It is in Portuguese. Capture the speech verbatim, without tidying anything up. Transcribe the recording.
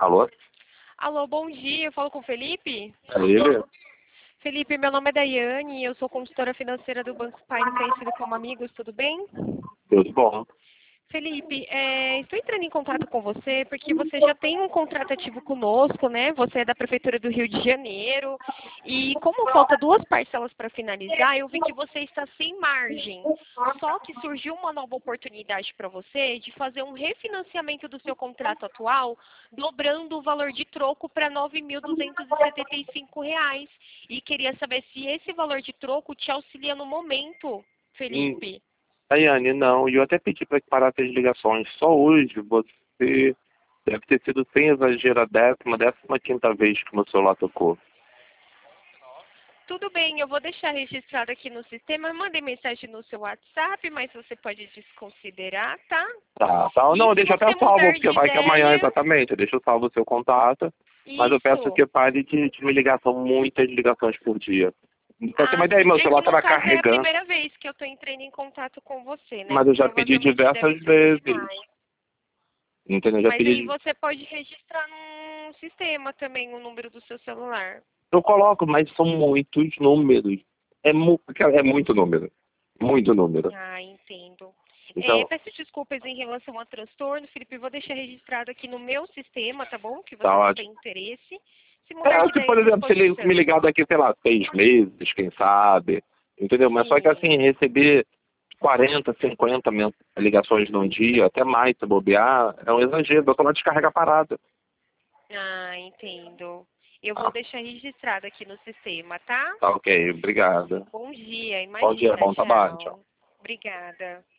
Alô? Alô, bom dia. Eu falo com o Felipe? É ele? Felipe, meu nome é Daiane, eu sou consultora financeira do Banco Pine, conhecido como Amigos, tudo bem? Tudo bom. Felipe, é, estou entrando em contato com você porque você já tem um contrato ativo conosco, né? Você é da Prefeitura do Rio de Janeiro e como falta duas parcelas para finalizar, eu vi que você está sem margem. Só que surgiu uma nova oportunidade para você de fazer um refinanciamento do seu contrato atual, dobrando o valor de troco para nove mil duzentos e setenta e cinco reais. E queria saber se esse valor de troco te auxilia no momento, Hum, Felipe. Daiane, não. E eu até pedi para que parasse as ligações. Só hoje você deve ter sido, sem exagero, a décima, décima quinta vez que meu celular tocou. Tudo bem, eu vou deixar registrado aqui no sistema. Eu mandei mensagem no seu WhatsApp, mas você pode desconsiderar, tá? Tá, tá. E Não, se deixa até você salvo, mudar porque de vai que amanhã, ideia, exatamente, deixa eu salvo o seu contato. Mas eu peço isso. que pare de, de me ligar, são muitas ligações por dia. Pra ter uma Ah, ideia, sim. meu É que celular no estava caso é a carregando, primeira vez que eu estou entrando em contato com você, né? mas eu já pedi Provavelmente deve diversas surgir vezes. mais. Entendeu? Eu já Mas aí pedi. você pode registrar no sistema também o número do seu celular. Eu coloco, mas são muitos números. É, mu... cara, é muito número. Muito número. Ah, entendo. É, Então, peço desculpas em relação ao transtorno, Felipe. Vou deixar registrado aqui no meu sistema, tá bom? Que tá você não ótimo. tem interesse. Se mudar É, de se ideia, à por exemplo, se ele me disposição. ligar daqui, sei lá, seis meses, quem sabe. Entendeu? Mas só que Sim. assim, receber quarenta, cinquenta men- ligações num dia, até mais se bobear, é um exagero. Eu tô lá descarrega parada. Ah, entendo. Eu vou Ah, deixar registrado aqui no sistema, tá? tá ok, obrigada. Bom dia, Bom dia, imagina. bom trabalho, tchau. Tchau. Obrigada.